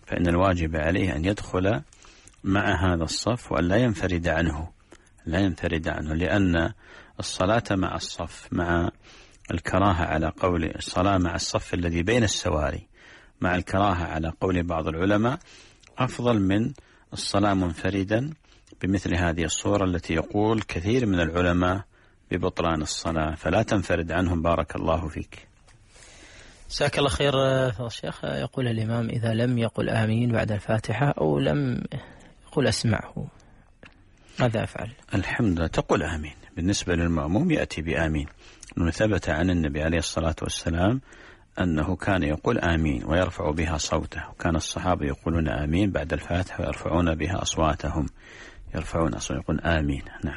فإن الواجب عليه أن يدخل مع هذا الصف وأن لا ينفرد عنه لا ينفرد عنه لأن الصلاة مع الصف مع الكراهة على قول الصلاة مع الصف الذي بين السواري مع الكراهة على قول بعض العلماء أفضل من الصلاة منفردا بمثل هذه الصورة التي يقول كثير من العلماء ببطلان الصلاة، فلا تنفرد عنهم. بارك الله فيك. جزاك الله خير فضل الشيخ. يقول الإمام إذا لم يقل آمين بعد الفاتحة أو لم يقل أسمعه ماذا أفعل؟ الحمد لله تقول آمين. بالنسبة للمأموم يأتي بآمين، أنه ثبت عن النبي عليه الصلاة والسلام أنه كان يقول آمين ويرفع بها صوته، وكان الصحابة يقولون آمين بعد الفاتحة ويرفعون بها أصواتهم، يرفعون أصواتهم يقولون آمين. نعم.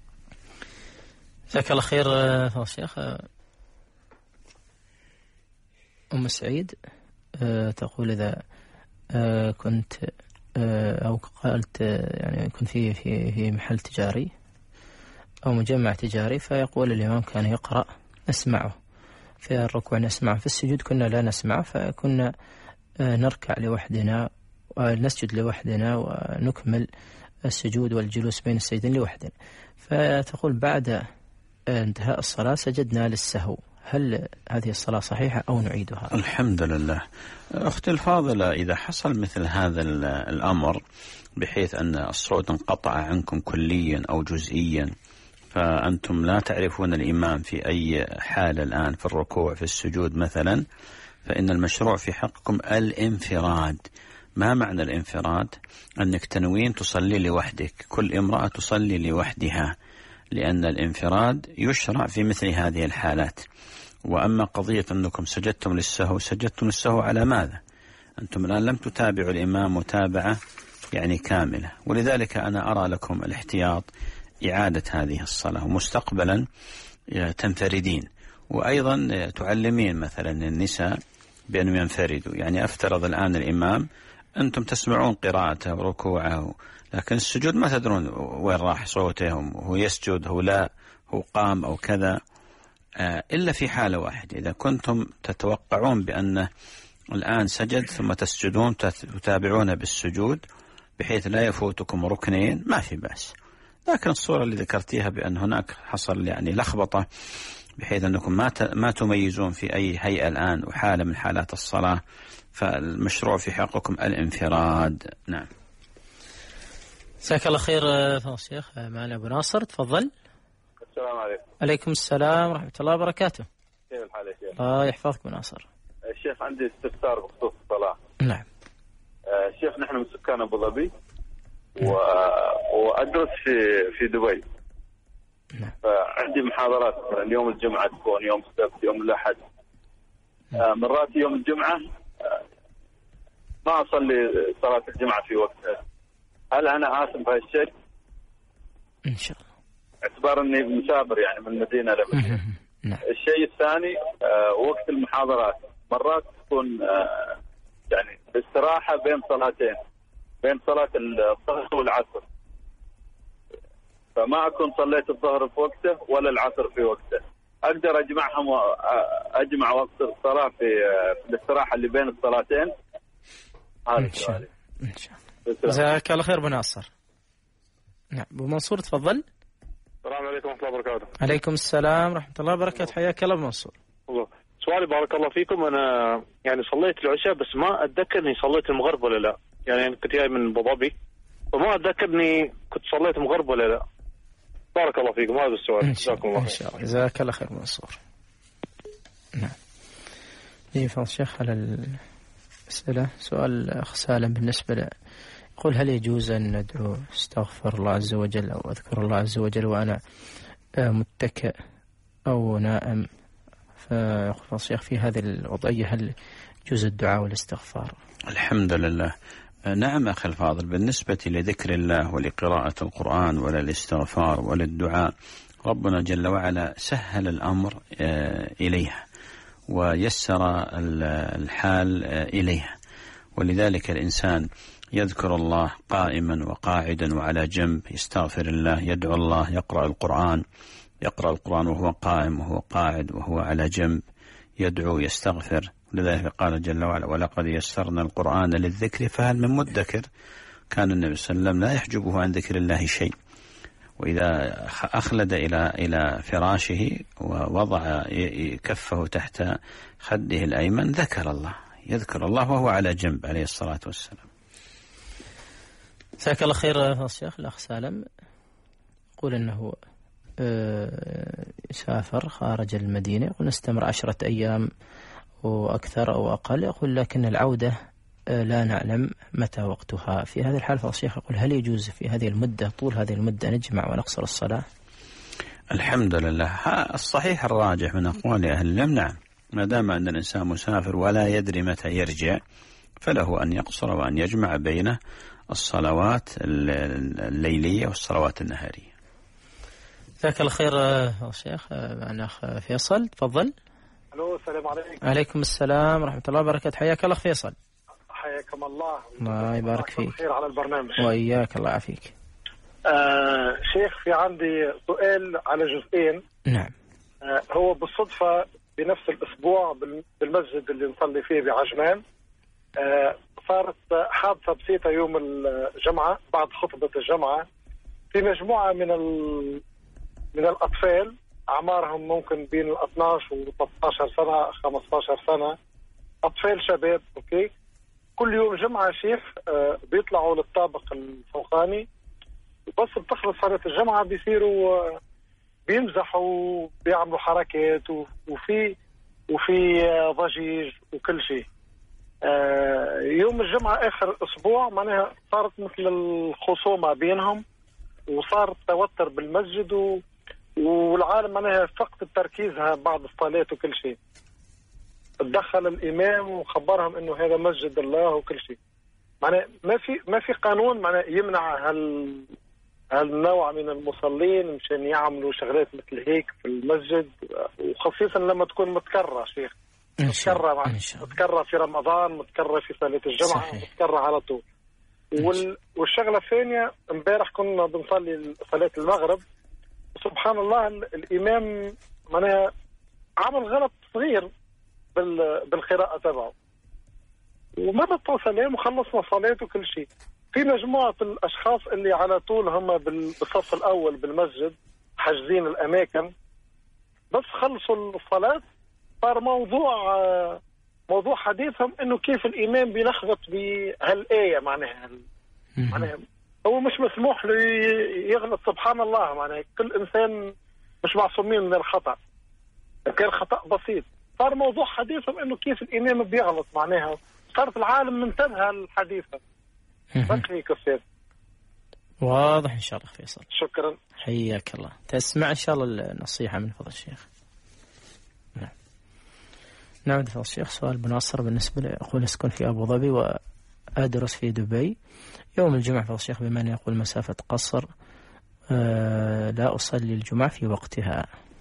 جزاك الله خير فضل الشيخ. أم سعيد تقول إذا كنت أو قالت يعني كنت في في في محل تجاري أو مجمع تجاري، فيقول الإمام كان يقرأ نسمعه في الركوع نسمعه، في السجود كنا لا نسمعه، فكنا نركع لوحدنا ونسجد لوحدنا ونكمل السجود والجلوس بين السجدين لوحدنا. فتقول بعد انتهاء الصلاة سجدنا للسهو، هل هذه الصلاة صحيحة أو نعيدها؟ الحمد لله. أختي الفاضلة، إذا حصل مثل هذا الأمر بحيث أن الصوت انقطع عنكم كليا أو جزئيا، فأنتم لا تعرفون الإمام في أي حال الآن في الركوع في السجود مثلا، فإن المشروع في حقكم الانفراد. ما معنى الانفراد؟ أنك تنوين تصلي لوحدك، كل امرأة تصلي لوحدها، لأن الانفراد يشرع في مثل هذه الحالات. وأما قضية أنكم سجدتم للسهو، سجدتم للسهو على ماذا؟ أنتم الآن لم تتابعوا الإمام متابعة يعني كاملة، ولذلك أنا أرى لكم الاحتياط إعادة هذه الصلاة، ومستقبلا تنفردين. وأيضا تعلمين مثلا النساء بأنهم ينفردوا، يعني أفترض الآن الإمام أنتم تسمعون قراءته وركوعه، لكن السجود ما تدرون وين راح صوته، هو يسجد هو لا، هو قام أو كذا، إلا في حالة واحدة، إذا كنتم تتوقعون بأنه الآن سجد ثم تسجدون تتابعون بالسجود بحيث لا يفوتكم ركنين ما في بأس. لكن الصورة اللي ذكرتيها بأن هناك حصل يعني لخبطة بحيث أنكم ما ما تميزون في أي هيئة الآن وحالة من حالات الصلاة، فالمشروع في حقكم الانفراد. نعم. جزاك الله خير فضل الشيخ. معنا أبو ناصر، تفضل. السلام عليكم. عليكم السلام ورحمة الله وبركاته. كيف الحال يا شيخ؟ الله يحفظك أبو ناصر. الشيخ عندي استفسار بخصوص الصلاة. نعم. الشيخ نحن من سكان أبو ظبي و... وأدرس في في دبي. نعم. فعندي محاضرات مثلا يوم الجمعة تكون، يوم السبت، يوم الأحد. نعم. مرات يوم الجمعة ما أصلي صلاة الجمعة في وقتها، هل أنا آثم بهالشيء؟ إن شاء الله. اعتبار إني مسافر يعني من مدينة لمدينة. نعم. الشيء الثاني آه وقت المحاضرات مرات تكون آه يعني الاستراحة بين صلاتين، بين صلاة الظهر والعصر، فما أكون صليت الظهر في وقته ولا العصر في وقته، أقدر أجمعهم وأجمع وقت الصلاة في, في الاستراحة اللي بين الصلاتين؟ هذا سؤالي. إن شاء الله. جزاك الله خير أبو ناصر. نعم. أبو منصور تفضل. السلام عليكم ورحمة الله وبركاته. عليكم السلام ورحمة الله وبركاته. حياك الله أبو منصور. الله. سؤالي بارك الله فيكم، أنا يعني صليت العشاء بس ما أتذكر إني صليت المغرب ولا لا، يعني أنا كنت جاي من أبو ظبي فما أتذكر إني كنت صليت المغرب ولا لا. بارك الله فيكم، هذا السؤال. جزاكم الله خير. إن شاء الله. جزاك الله خير منصور. نعم. لي فضل الشيخ على الأسئلة. سؤال أخ سالم بالنسبة له، يقول هل يجوز أن ندعو استغفر الله عز وجل أو أذكر الله عز وجل وأنا متكئ أو نائم؟ فيقول الشيخ في هذه الوضعية هل يجوز الدعاء والاستغفار؟ الحمد لله. نعم أخي الفاضل، بالنسبة لذكر الله ولقراءة القرآن وللاستغفار وللدعاء، ربنا جل وعلا سهل الأمر إليها ويسر الحال إليها، ولذلك الإنسان يذكر الله قائما وقاعدا وعلى جنب، يستغفر الله، يدعو الله، يقرأ القرآن، يقرأ القرآن وهو قائم وهو قاعد وهو على جنب، يدعو يستغفر لذلك قال جل وعلا ولقد يسرنا القرآن للذكر فهل من مدكر. كان النبي صلى الله عليه وسلم لا يحجبه عن ذكر الله شيء، وإذا أخلد إلى إلى فراشه ووضع كفه تحت خده الأيمن ذكر الله، يذكر الله وهو على جنب عليه الصلاة والسلام. جزاك الله خير الشيخ. الأخ سالم يقول أنه سافر خارج المدينة، يقول نستمر عشرة أيام وأكثر أو أقل، يقول لكن العودة لا نعلم متى وقتها. في هذه الحالة فالشيخ يقول هل يجوز في هذه المدة طول هذه المدة نجمع ونقصر الصلاة؟ الحمد لله الصحيح الراجح من أقوال أهل العلم نعم، ما دام أن الإنسان مسافر ولا يدري متى يرجع فله أن يقصر وأن يجمع بين الصلوات الليلية والصلوات النهارية. جزاك الله خير شيخ. معنا أخ فيصل، تفضل. الو السلام عليكم. عليكم السلام ورحمة الله وبركاته. حياك الله فيصل. حياكم الله. الله يبارك فيك. خير على البرنامج. وإياك الله يعافيك. آه شيخ في عندي سؤال على جزئين. نعم. آه هو بالصدفة بنفس الأسبوع بالمسجد اللي نصلي فيه بعجمان آه صارت حادثة بسيطة يوم الجمعة بعد خطبة الجمعة في مجموعة من ال... من الأطفال أعمارهم ممكن بين ال اثني عشر و ثلاثة عشر سنة خمسة عشر سنة، أطفال شباب. أوكي، كل يوم جمعة شيخ آه بيطلعوا للطابق الفوقاني، بس بتخلص صلاة الجمعة بيصيروا آه بيمزحوا بيعملوا حركات وفي وفي آه ضجيج وكل شيء. آه يوم الجمعة آخر أسبوع معناها صارت مثل الخصومة بينهم وصار توتر بالمسجد و... والعالم معناها فقدت تركيزها بعد الصلاة وكل شيء. تدخل الإمام وخبرهم إنه هذا مسجد الله وكل شيء. معناها ما في ما في قانون معناها يمنع هال هالنوع من المصلين مشان يعملوا شغلات مثل هيك في المسجد، وخصيصا لما تكون متكررة شيخ. متكررة متكررة في رمضان، متكررة في صلاة الجمعة، صحيح. متكررة على طول. وال... والشغلة الثانية امبارح كنا بنصلي صلاة المغرب، سبحان الله الإمام معناها عمل غلط صغير بال... بالقراءة تبعه، ومرت سلام وخلصنا صلاة وكل شيء. في مجموعة الأشخاص اللي على طول هم بالصف الأول بالمسجد حاجزين الأماكن، بس خلصوا الصلاة صار موضوع موضوع حديثهم إنه كيف الإمام بيلخبط بهالآية. معناها معناها هو مش مسموح له يغلط، سبحان الله. معناها كل إنسان مش معصومين من الخطأ، كان خطأ بسيط صار موضوع حديثهم إنه كيف الإمام بيغلط. معناها صارت العالم منتبه الحديثة. بس هيك أستاذ. واضح إن شاء الله فيصل. شكرا. حياك الله. تسمع إن شاء الله النصيحة من فضل الشيخ. نعم. نعم فضل الشيخ. سؤال بناصر بالنسبة لي أقول أسكن في أبو ظبي وأدرس في دبي. يوم الجمعة فضل الشيخ بما أن يقول مسافة قصر أه لا أصلي الجمعة في وقتها.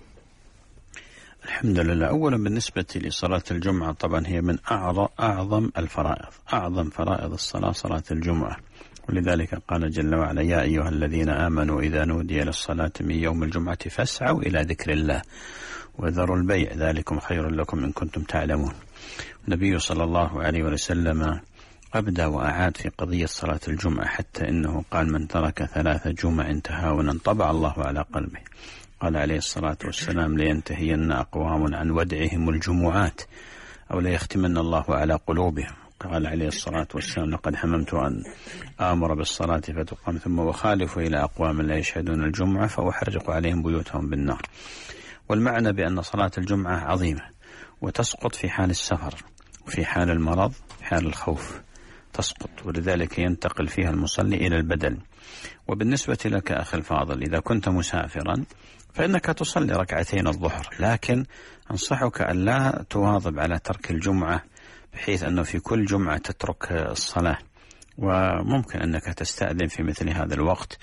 الحمد لله. أولا بالنسبة لصلاة الجمعة طبعا هي من أعظم الفرائض، أعظم فرائض الصلاة صلاة الجمعة، ولذلك قال جل وعلا يا أيها الذين آمنوا إذا نودي للصلاة من يوم الجمعة فاسعوا إلى ذكر الله وذروا البيع ذلكم خير لكم إن كنتم تعلمون. النبي صلى الله عليه وسلم أبدأ وأعاد في قضية صلاة الجمعة حتى إنه قال من ترك ثلاث جمع تهاونا طبع الله على قلبه. قال عليه الصلاة والسلام لينتهين أقوام عن ودعهم الجمعات أو ليختمن الله على قلوبهم. قال عليه الصلاة والسلام لقد هممت أن آمر بالصلاة فتقام ثم وخالف إلى أقوام لا يشهدون الجمعة فأحرق عليهم بيوتهم بالنار. والمعنى بأن صلاة الجمعة عظيمة وتسقط في حال السفر وفي حال المرض في حال الخوف تسقط، ولذلك ينتقل فيها المصلي إلى البدل. وبالنسبة لك أخي الفاضل إذا كنت مسافرا فإنك تصلي ركعتين الظهر، لكن أنصحك أن لا تواظب على ترك الجمعة بحيث أنه في كل جمعة تترك الصلاة، وممكن أنك تستأذن في مثل هذا الوقت،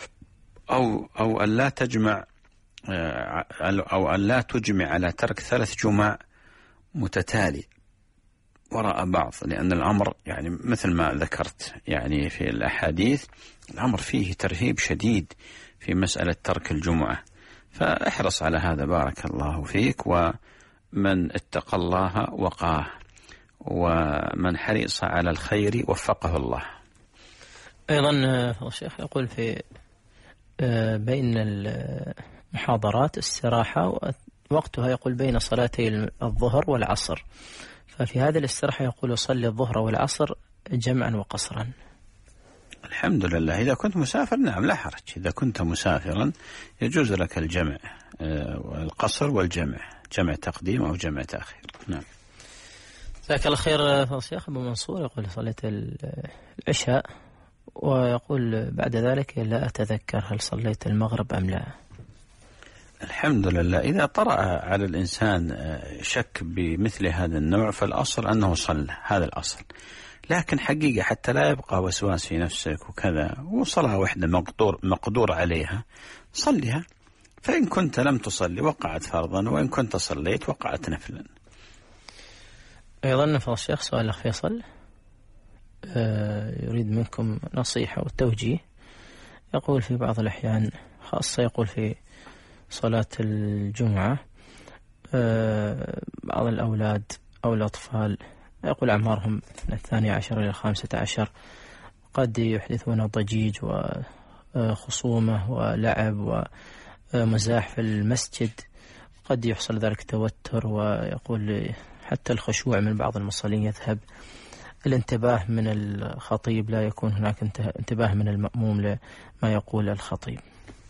أو أو أن لا تجمع أو أن لا تجمع على ترك ثلاث جمع متتالي وراء بعض، لأن الأمر يعني مثل ما ذكرت يعني في الأحاديث الأمر فيه ترهيب شديد في مسألة ترك الجمعة، فاحرص على هذا بارك الله فيك. ومن اتقى الله وقاه. ومن حرص على الخير وفقه الله. أيضا الشيخ يقول في بين المحاضرات استراحة وقتها يقول بين صلاتي الظهر والعصر، ففي هذه الاستراحة يقول صلي الظهر والعصر جمعا وقصرا. الحمد لله. إذا كنت مسافر نعم لا حرج، إذا كنت مسافرا يجوز لك الجمع والقصر والجمع، جمع تقديم أو جمع تأخير. نعم. جزاك الله خير. الشيخ أبو منصور يقول صليت العشاء ويقول بعد ذلك لا أتذكر هل صليت المغرب أم لا. الحمد لله. إذا طرأ على الإنسان شك بمثل هذا النوع فالأصل أنه صلى، هذا الأصل. لكن حقيقة حتى لا يبقى وسواس في نفسك وكذا، وصلاة واحدة مقدور, مقدور عليها صليها، فإن كنت لم تصلي وقعت فرضا، وإن كنت صليت وقعت نفلا. أيضا نفضل الشيخ سؤال الأخ فيصل يريد منكم نصيحة وتوجيه. يقول في بعض الأحيان خاصة يقول في صلاة الجمعة بعض الأولاد أو الأطفال يقول أعمارهم من الثانية عشر إلى الخامسة عشر قد يحدثون ضجيج وخصومة ولعب ومزاح في المسجد، قد يحصل ذلك توتر، ويقول حتى الخشوع من بعض المصلين يذهب، الانتباه من الخطيب لا يكون هناك انتباه من المأموم لما يقول الخطيب.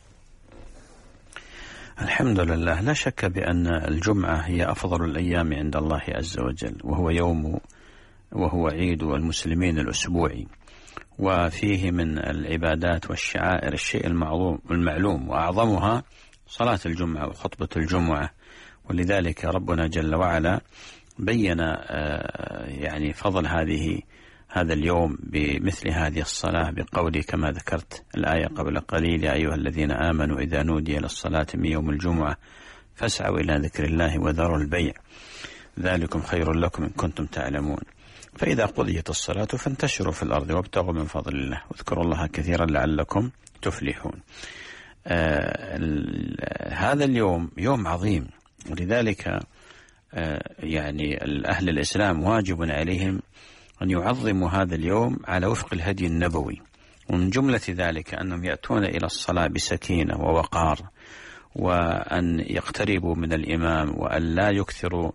الحمد لله. لا شك بأن الجمعة هي أفضل الأيام عند الله عز وجل، وهو يوم وهو عيد المسلمين الأسبوعي، وفيه من العبادات والشعائر الشيء المعلوم، وأعظمها صلاة الجمعة وخطبة الجمعة. ولذلك ربنا جل وعلا بين يعني فضل هذه هذا اليوم بمثل هذه الصلاة بقوله كما ذكرت الآية قبل قليل: يا أيها الذين آمنوا إذا نودي للصلاة من يوم الجمعة فاسعوا إلى ذكر الله وذروا البيع ذلكم خير لكم إن كنتم تعلمون. فإذا قضيت الصلاة فانتشروا في الأرض وابتغوا من فضل الله واذكروا الله كثيرا لعلكم تفلحون. آه هذا اليوم يوم عظيم، ولذلك آه يعني أهل الإسلام واجب عليهم أن يعظموا هذا اليوم على وفق الهدي النبوي، ومن جملة ذلك أنهم يأتون إلى الصلاة بسكينة ووقار، وأن يقتربوا من الإمام، وأن لا يكثروا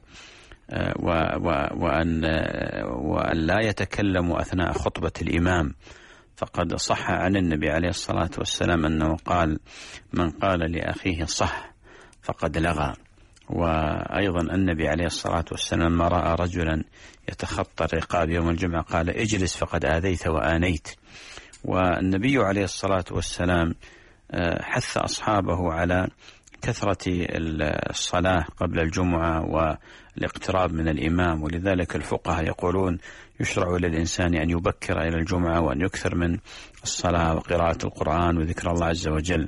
وأن, وأن لا يتكلموا أثناء خطبة الإمام. فقد صح عن النبي عليه الصلاة والسلام أنه قال: من قال لأخيه صح فقد لغى. وأيضا النبي عليه الصلاة والسلام ما رأى رجلا يتخطى الرقاب يوم الجمعة قال: اجلس فقد آذيت وآنيت. والنبي عليه الصلاة والسلام حث أصحابه على كثرة الصلاة قبل الجمعة والاقتراب من الإمام، ولذلك الفقهاء يقولون يشرع للإنسان أن يبكر إلى الجمعة وأن يكثر من الصلاة وقراءة القرآن وذكر الله عز وجل.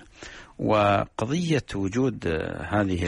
وقضية وجود هذه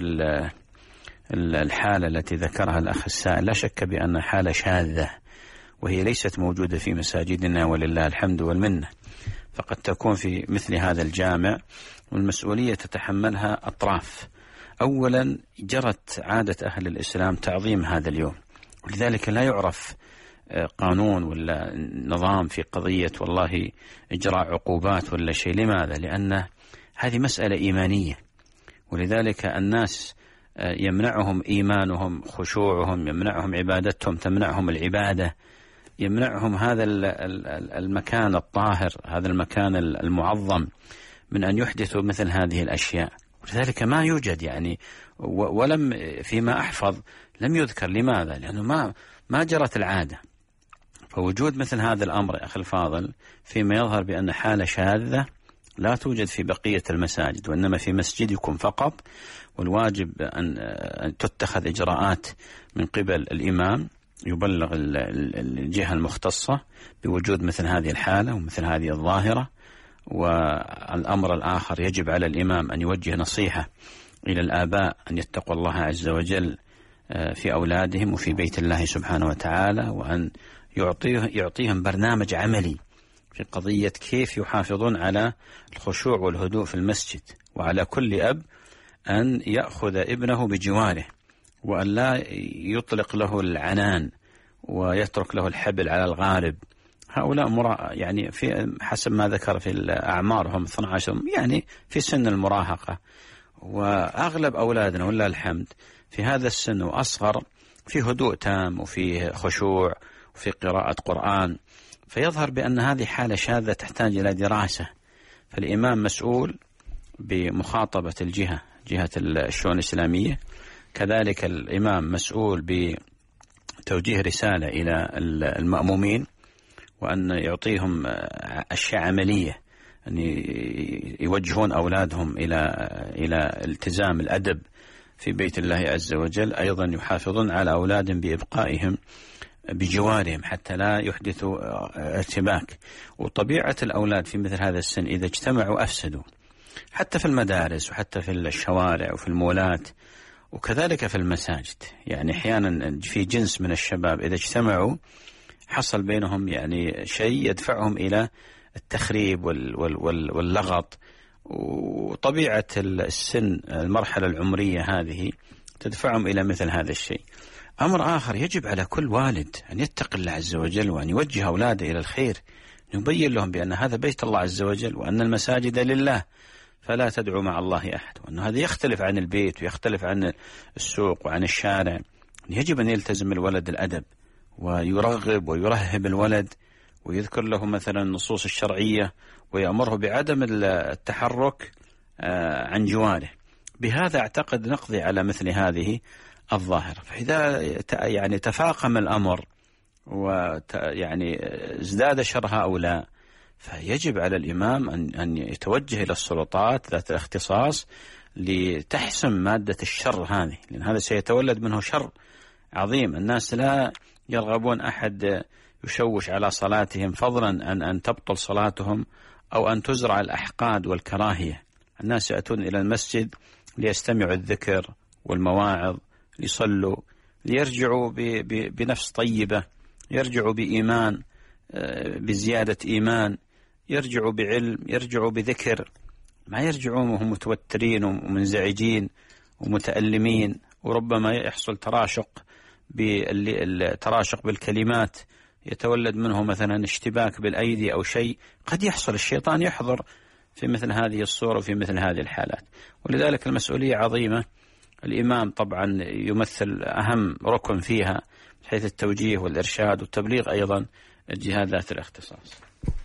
الحالة التي ذكرها الأخ السائل لا شك بأن حالة شاذة، وهي ليست موجودة في مساجدنا ولله الحمد والمنة، فقد تكون في مثل هذا الجامع، والمسؤولية تتحملها أطراف. أولا جرت عادة أهل الإسلام تعظيم هذا اليوم، ولذلك لا يعرف قانون ولا نظام في قضية والله إجراء عقوبات ولا شيء. لماذا؟ لأن هذه مسألة إيمانية، ولذلك الناس يمنعهم إيمانهم، خشوعهم، يمنعهم عبادتهم، تمنعهم العبادة، يمنعهم هذا المكان الطاهر، هذا المكان المعظم من أن يحدثوا مثل هذه الأشياء. ولذلك ما يوجد يعني، ولم فيما أحفظ لم يذكر. لماذا؟ لأنه ما ما جرت العادة. فوجود مثل هذا الأمر أخي الفاضل فيما يظهر بأن حالة شاذة لا توجد في بقية المساجد، وإنما في مسجدكم فقط. والواجب أن تتخذ إجراءات من قبل الإمام، يبلغ الجهة المختصة بوجود مثل هذه الحالة ومثل هذه الظاهرة. والأمر الآخر يجب على الإمام أن يوجه نصيحة إلى الآباء أن يتقوا الله عز وجل في أولادهم وفي بيت الله سبحانه وتعالى، وأن يعطيه يعطيهم برنامج عملي في قضية كيف يحافظون على الخشوع والهدوء في المسجد. وعلى كل أب أن يأخذ ابنه بجواره، وأن لا يطلق له العنان ويترك له الحبل على الغارب. هؤلاء مرا يعني في حسب ما ذكر في الأعمار هم اثنا عشر، يعني في سن المراهقة، وأغلب أولادنا ولله الحمد في هذا السن وأصغر في هدوء تام وفي خشوع وفي قراءة قرآن، فيظهر بأن هذه حالة شاذة تحتاج إلى دراسة. فالإمام مسؤول بمخاطبة الجهة جهة الشؤون الإسلامية، كذلك الإمام مسؤول بتوجيه رسالة إلى المأمومين وأن يعطيهم أشياء عملية، أن يوجهون أولادهم إلى إلى التزام الأدب في بيت الله عز وجل. أيضا يحافظون على أولادهم بإبقائهم بجوارهم حتى لا يحدثوا ارتباك. وطبيعة الأولاد في مثل هذا السن إذا اجتمعوا أفسدوا، حتى في المدارس وحتى في الشوارع وفي المولات وكذلك في المساجد. يعني أحيانا في جنس من الشباب إذا اجتمعوا حصل بينهم يعني شيء يدفعهم إلى التخريب واللغط. وطبيعة السن المرحلة العمرية هذه تدفعهم إلى مثل هذا الشيء. أمر آخر يجب على كل والد أن يتقي الله عز وجل وأن يوجه أولاده إلى الخير، يبين لهم بأن هذا بيت الله عز وجل وأن المساجد لله فلا تدعو مع الله أحد، وأن هذا يختلف عن البيت ويختلف عن السوق وعن الشارع. يجب أن يلتزم الولد الأدب ويرغب ويرهب الولد ويذكر له مثلا النصوص الشرعية ويأمره بعدم التحرك عن جواره. بهذا أعتقد نقضي على مثل هذه الظاهرة. فإذا يعني تفاقم الأمر ويعني ازداد شر هؤلاء فيجب على الإمام أن أن يتوجه إلى السلطات ذات الاختصاص لتحسم مادة الشر هذه، لأن هذا سيتولد منه شر عظيم. الناس لا يرغبون أحد يشوش على صلاتهم، فضلا عن أن تبطل صلاتهم أو أن تزرع الأحقاد والكراهية. الناس يأتون إلى المسجد ليستمعوا الذكر والمواعظ، ليصلوا، ليرجعوا بنفس طيبة، يرجعوا بإيمان، بزيادة إيمان، يرجعوا بعلم، يرجعوا بذكر، ما يرجعون وهم متوترين ومنزعجين ومتألمين، وربما يحصل تراشق بالتراشق بالكلمات، يتولد منه مثلا اشتباك بالأيدي أو شيء. قد يحصل الشيطان يحضر في مثل هذه الصورة وفي مثل هذه الحالات. ولذلك المسؤولية عظيمة. الإمام طبعا يمثل أهم ركن فيها حيث التوجيه والإرشاد والتبليغ، أيضا الجهات ذات الاختصاص.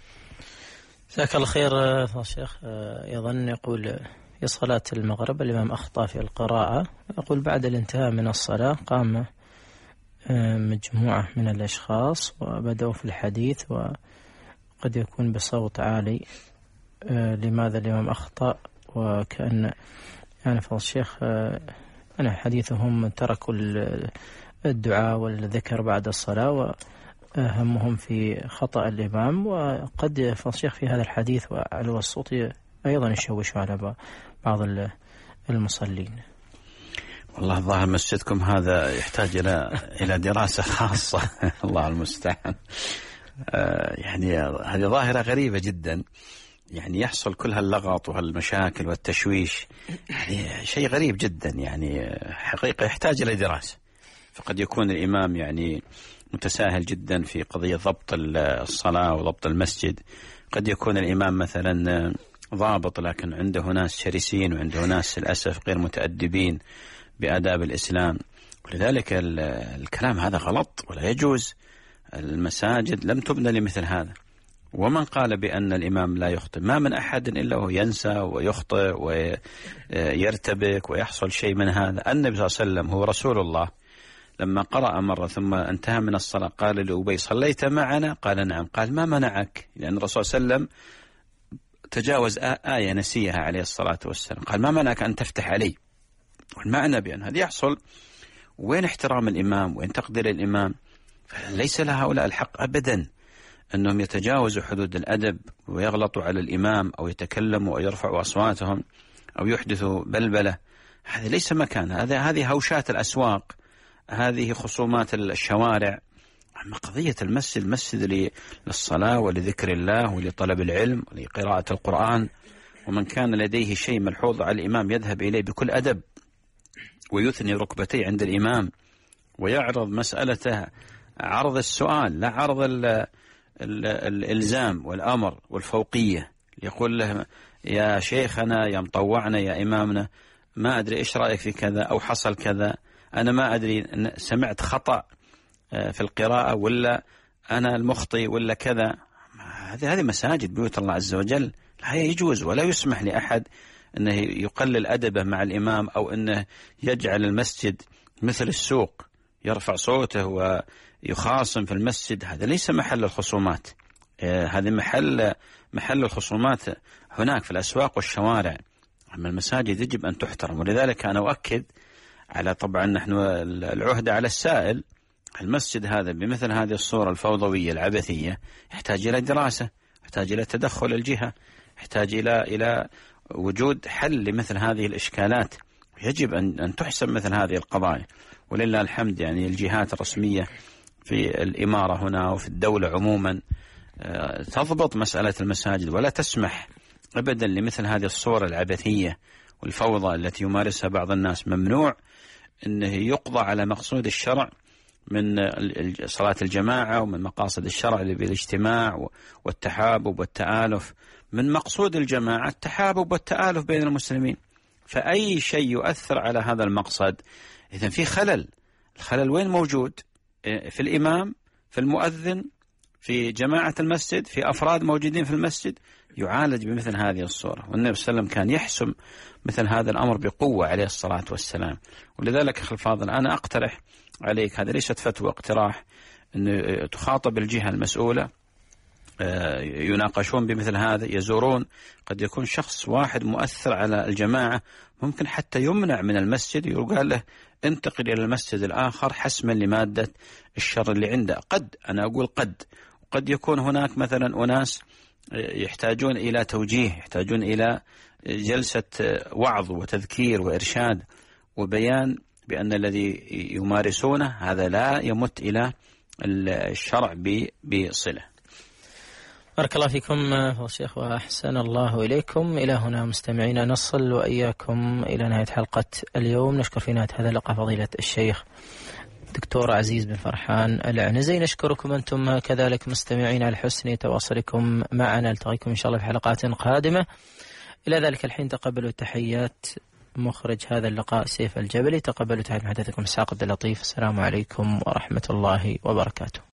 جزاك الله خير فضيلة الشيخ. أيضا يقول في صلاة المغرب الإمام أخطأ في القراءة، يقول بعد الانتهاء من الصلاة قام مجموعة من الأشخاص وبدأوا في الحديث وقد يكون بصوت عالي، لماذا الإمام أخطأ؟ وكأن يعني فضيلة الشيخ أنا حديثهم تركوا الدعاء والذكر بعد الصلاة وهمهم في خطأ الإمام، وقد فضيلة الشيخ في هذا الحديث وعلو الصوت أيضا يشوش على بعض المصلين. والله الظاهر مسجدكم هذا يحتاج إلى إلى دراسة خاصة. الله المستعان. آه يعني هذه ظاهرة غريبة جدا، يعني يحصل كل هاللغط وهالمشاكل والتشويش، يعني شيء غريب جدا، يعني حقيقة يحتاج إلى دراسة. فقد يكون الإمام يعني متساهل جدا في قضية ضبط الصلاة وضبط المسجد، قد يكون الإمام مثلا ضابط لكن عنده ناس شرسين وعنده ناس للأسف غير متأدبين بآداب الإسلام. ولذلك الكلام هذا غلط ولا يجوز. المساجد لم تبنى لمثل هذا. ومن قال بأن الإمام لا يخطئ، ما من أحد إلا هو ينسى ويخطئ ويرتبك ويحصل شيء من هذا. النبي صلى الله عليه وسلم هو رسول الله، لما قرأ مرة ثم انتهى من الصلاة قال لأبي صليت معنا؟ قال نعم. قال ما منعك؟ لأن الرسول صلى الله عليه وسلم تجاوز آية نسيها عليه الصلاة والسلام. قال ما منعك أن تفتح علي؟ والمعنى بأن هذا يحصل. وين احترام الإمام وين تقدير الإمام؟ ليس لهؤلاء الحق أبدا أنهم يتجاوزوا حدود الأدب ويغلطوا على الإمام أو يتكلموا أو يرفعوا أصواتهم أو يحدثوا بلبلة. هذا ليس مكان. هذا هذه هوشات الأسواق، هذه خصومات الشوارع. أما قضية المسجد، مسجد للصلاة ولذكر الله ولطلب العلم ولقراءة القرآن. ومن كان لديه شيء ملحوظ على الإمام يذهب إليه بكل أدب ويثني ركبتيه عند الإمام ويعرض مسألته عرض السؤال، لا عرض ال ال الإلزام والأمر والفوقية. يقول له يا شيخنا يا مطوعنا يا إمامنا ما أدري إيش رأيك في كذا أو حصل كذا، أنا ما أدري سمعت خطأ في القراءة ولا أنا المخطئ ولا كذا. هذه هذه مساجد بيوت الله عز وجل، لا يجوز ولا يسمح لأحد أنه يقلل أدبه مع الإمام أو أنه يجعل المسجد مثل السوق يرفع صوته ويخاصم في المسجد. هذا ليس محل الخصومات، هذا محل محل الخصومات هناك في الأسواق والشوارع. أما المساجد يجب أن تحترم. ولذلك أنا أؤكد على طبعا نحن العهد على السائل، المسجد هذا بمثل هذه الصورة الفوضوية العبثية يحتاج إلى دراسة، يحتاج إلى تدخل الجهة، يحتاج إلى إلى وجود حل لمثل هذه الإشكالات. يجب أن أن تحسب مثل هذه القضايا. ولله الحمد يعني الجهات الرسمية في الإمارة هنا وفي الدولة عموما تضبط مسألة المساجد ولا تسمح أبدا لمثل هذه الصور العبثية والفوضى التي يمارسها بعض الناس. ممنوع أنه يقضى على مقصود الشرع من صلاة الجماعة ومن مقاصد الشرع اللي بالاجتماع والتحابب والتآلف. من مقصود الجماعة التحابب والتآلف بين المسلمين، فأي شيء يؤثر على هذا المقصد إذن في خلل. الخلل وين موجود؟ في الإمام، في المؤذن، في جماعة المسجد، في أفراد موجودين في المسجد، يعالج بمثل هذه الصورة. والنبي صلى الله عليه وسلم كان يحسم مثل هذا الأمر بقوة عليه الصلاة والسلام. ولذلك أخي الفاضل أنا أقترح عليك، هذا ليست فتوى، اقتراح، أن تخاطب الجهة المسؤولة يناقشون بمثل هذا، يزورون. قد يكون شخص واحد مؤثر على الجماعة ممكن حتى يمنع من المسجد، يقال له انتقل إلى المسجد الآخر حسما لمادة الشر اللي عنده. قد أنا أقول قد قد يكون هناك مثلا أناس يحتاجون إلى توجيه، يحتاجون إلى جلسة وعظ وتذكير وإرشاد وبيان بأن الذي يمارسونه هذا لا يمت إلى الشرع بصلة. بارك الله فيكم الشيخ وأحسن الله إليكم. إلى هنا مستمعينا نصل وإياكم إلى نهاية حلقة اليوم. نشكر في نهاية هذا اللقاء فضيلة الشيخ دكتور عزيز بن فرحان العنزي. نشكركم أنتم كذلك مستمعين على حسن تواصلكم معنا. نلتقيكم إن شاء الله في حلقات قادمة. إلى ذلك الحين تقبلوا تحيات مخرج هذا اللقاء سيف الجبلي. تقبلوا تحيات محدثكم إسحاق عبد اللطيف. السلام عليكم ورحمة الله وبركاته.